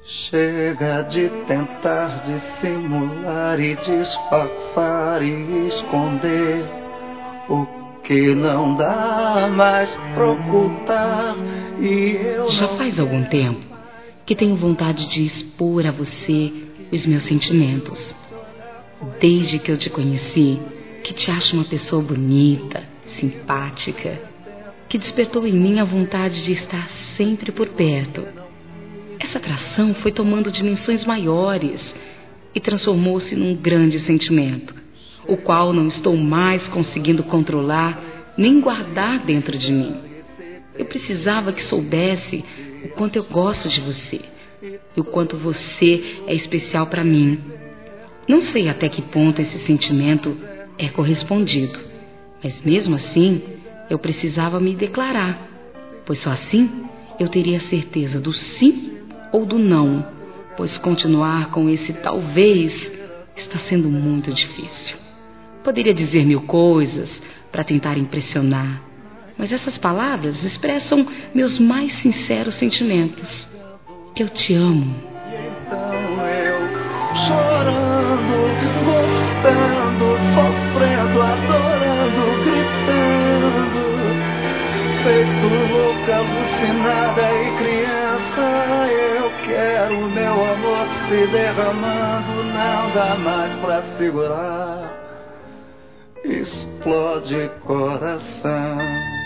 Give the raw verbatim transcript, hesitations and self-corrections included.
Chega de tentar dissimular e disfarçar e esconder o que não dá mais pra ocultar. E eu Já faz algum tempo que tenho vontade de expor a você os meus sentimentos. Desde que eu te conheci, que te acho uma pessoa bonita, simpática, que despertou em mim a vontade de estar sempre por perto. Essa atração foi tomando dimensões maiores e transformou-se num grande sentimento, o qual não estou mais conseguindo controlar nem guardar dentro de mim. Eu precisava que soubesse o quanto eu gosto de você e o quanto você é especial para mim. Não sei até que ponto esse sentimento é correspondido, mas mesmo assim eu precisava me declarar, pois só assim eu teria certeza do sim ou do não, pois continuar com esse talvez está sendo muito difícil. Poderia dizer mil coisas para tentar impressionar, mas essas palavras expressam meus mais sinceros sentimentos. Eu te amo. Então eu, chorando, gostando, sofrendo, adorando, gritando, feito louca, alucinada e criança. Eu quero meu amor se derramando, não dá mais pra segurar. Explode coração.